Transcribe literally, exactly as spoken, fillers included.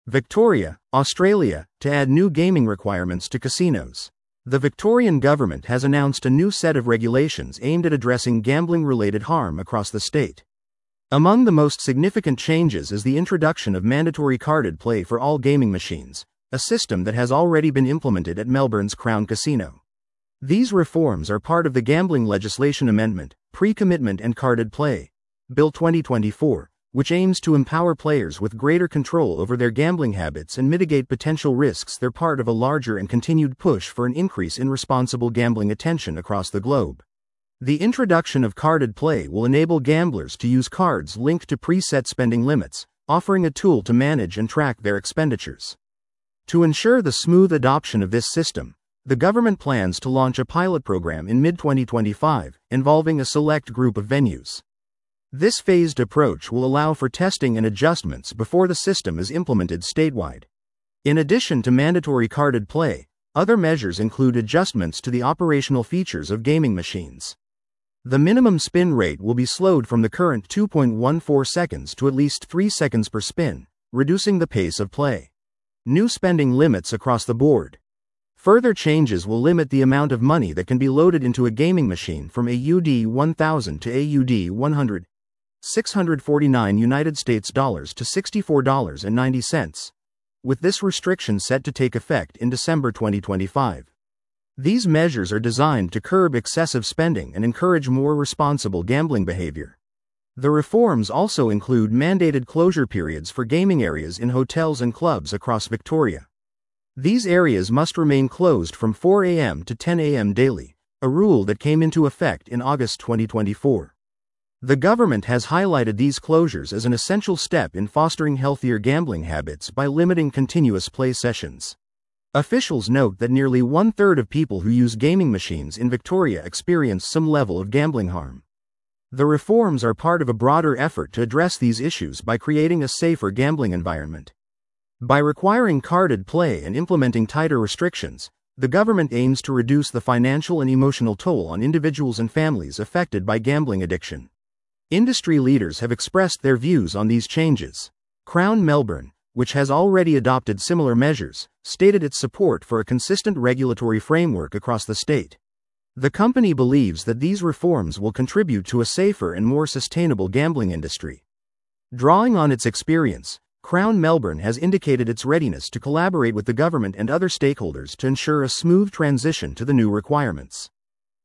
Victoria, Australia, to add new gaming requirements to casinos. The Victorian government has announced a new set of regulations aimed at addressing gambling-related harm across the state. Among the most significant changes is the introduction of mandatory carded play for all gaming machines, a system that has already been implemented at Melbourne's Crown Casino. These reforms are part of the Gambling Legislation Amendment, Pre-Commitment and Carded Play, Bill twenty twenty-four, which aims to empower players with greater control over their gambling habits and mitigate potential risks. They're part of a larger and continued push for an increase in responsible gambling attention across the globe. The introduction of carded play will enable gamblers to use cards linked to preset spending limits, offering a tool to manage and track their expenditures. To ensure the smooth adoption of this system, the government plans to launch a pilot program in mid twenty twenty-five, involving a select group of venues. This phased approach will allow for testing and adjustments before the system is implemented statewide. In addition to mandatory carded play, other measures include adjustments to the operational features of gaming machines. The minimum spin rate will be slowed from the current two point one four seconds to at least three seconds per spin, reducing the pace of play. New spending limits across the board. Further changes will limit the amount of money that can be loaded into a gaming machine from A U D one thousand to A U D one hundred. six hundred forty-nine United States dollars to sixty-four dollars and ninety cents, with this restriction set to take effect in December twenty twenty-five. These measures are designed to curb excessive spending and encourage more responsible gambling behavior. The reforms also include mandated closure periods for gaming areas in hotels and clubs across Victoria. These areas must remain closed from four a m to ten a m daily, a rule that came into effect in August twenty twenty-four. The government has highlighted these closures as an essential step in fostering healthier gambling habits by limiting continuous play sessions. Officials note that nearly one-third of people who use gaming machines in Victoria experience some level of gambling harm. The reforms are part of a broader effort to address these issues by creating a safer gambling environment. By requiring carded play and implementing tighter restrictions, the government aims to reduce the financial and emotional toll on individuals and families affected by gambling addiction. Industry leaders have expressed their views on these changes. Crown Melbourne, which has already adopted similar measures, stated its support for a consistent regulatory framework across the state. The company believes that these reforms will contribute to a safer and more sustainable gambling industry. Drawing on its experience, Crown Melbourne has indicated its readiness to collaborate with the government and other stakeholders to ensure a smooth transition to the new requirements.